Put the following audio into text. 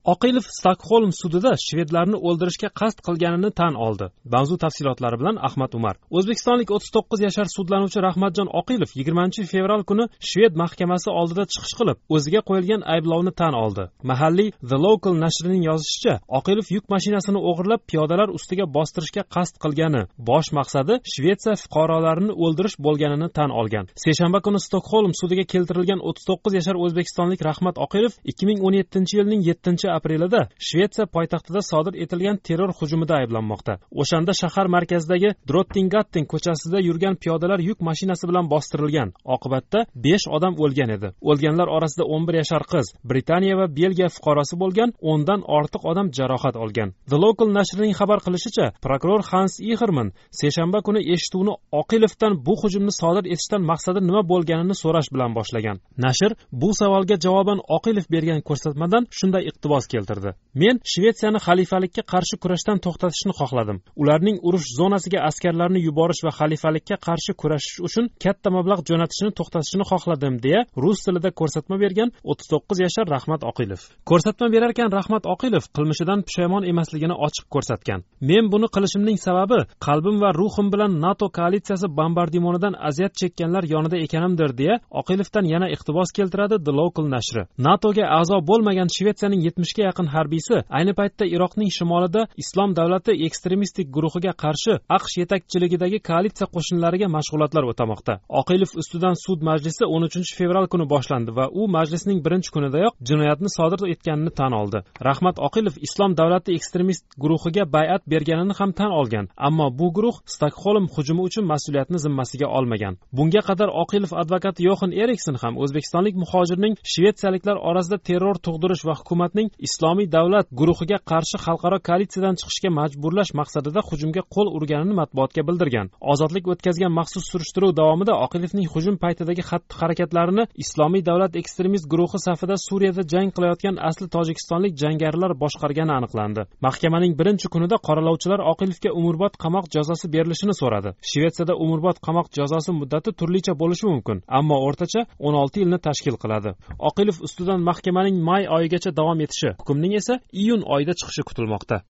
Oqilov Stokgolm sudida shvedlarni o'ldirishga qasd qilganini tan oldi. Mavzu tafsilotlari bilan Ahmad Umar. O'zbekistonlik 39 yashar sudlanuvchi Rahmatjon Oqilov 20-fevral kuni shved mahkamasi oldida chiqish qilib, o'ziga qo'yilgan ayblovni tan oldi. Mahalliy The Local nashrining yozishicha, Oqilov yuk mashinasini o'g'irlab piyodalar ustiga bostirishga qasd qilgani, bosh maqsadi Shvetsiya fuqarolarini o'ldirish bo'lganini tan olgan. Seshanba kuni Stokgolm sudiga keltirilgan 39 yashar o'zbekistonlik Rahmat Oqilov 2017-yilning 7-aprelida Shvetsiya poytaxtida sodir etilgan terror hujumida ayblanmoqda. O'shanda shahar markazidagi Drottningatten ko'chasida yurgan piyodalar yuk mashinasi bilan bostirilgan. Oqibatda 5 odam o'lgan edi. O'lganlar orasida 11 yashar qiz, Britaniya va Belgiya fuqarosi bo'lgan, 10 dan ortiq odam jarohat olgan. The Local nashrining xabar qilishicha, prokuror Hans Iherman seshanba kuni eshituvni Oqilovdan bu hujumni sodir etishdan maqsadi nima bo'lganini so'rash bilan boshlagan. Nashr bu savolga javoban Oqilov bergan ko'rsatmadan shunday iqtibos keltirdi. Men Shvetsiyani xalifalikka qarshi kurashdan to'xtatishni xohladim. Ularning urush zonasiga askarlarni yuborish va xalifalikka qarshi kurashish uchun katta mablag' jo'natishni to'xtatishni xohladim, deya rus tilida ko'rsatma bergan 39 yashar Rahmat Oqilov. Ko'rsatma berarkan Rahmat Oqilov qilmishidan pushaymon emasligini ochiq ko'rsatgan. Men buni qilishimning sababi qalbim va ruhim bilan NATO koalitsiyasi bombardimonidan aziyat chekkanlar yonida ekanimdir, deya Oqilovdan yana iqtibos keltiradi The Local nashri. NATOga a'zo bo'lmagan Shvetsiyaning 70 ga yaqin harbiysi ayni paytda Iroqning shimolida Islom davlati ekstremistik guruhiga qarshi AQSh yetakchiligidagi koalitsiya qo'shinlariga mashg'ulotlar o'tamoqda. Oqilov ustidan sud majlisi 13-fevral kuni boshlandi va u majlisning birinchi kunidayoq jinoyatni sodir etganini tan oldi. Rahmat Oqilov Islom davlati ekstremist guruhiga bay'at berganini ham tan olgan, ammo bu guruh Stokgolm hujumi uchun mas'uliyatni zimmasiga olmagan. Bunga qadar Oqilov advokati Yoxan Eriksen ham o'zbekistonlik muhojirning shvetsiyaliklar orasida terror tug'dirish va hukumatning Islomiy davlat guruhiga qarshi xalqaro koalitsiyadan chiqishga majburlash maqsadida hujumga qo'l urganini matbuotga bildirgan. Ozodlik o'tkazgan maxsus surishtiruv davomida Oqilovning hujum paytidagi xatti-harakatlarini Islomiy davlat ekstremist guruhi safida Suriyada jang qilayotgan asli tojikistonlik jangarilar boshqargani aniqlandi. Mahkamaning birinchi kunida qoralovchilar Oqilovga umrbod qamoq jazosi berilishini so'radi. Shvetsiyada umrbod qamoq jazosi muddati turlicha bo'lishi mumkin, ammo o'rtacha 16 yilni tashkil qiladi. Oqilov ustidan mahkamaning may oyigacha davom etishi, hukmning esa iyun oyida chiqishi kutilmoqda.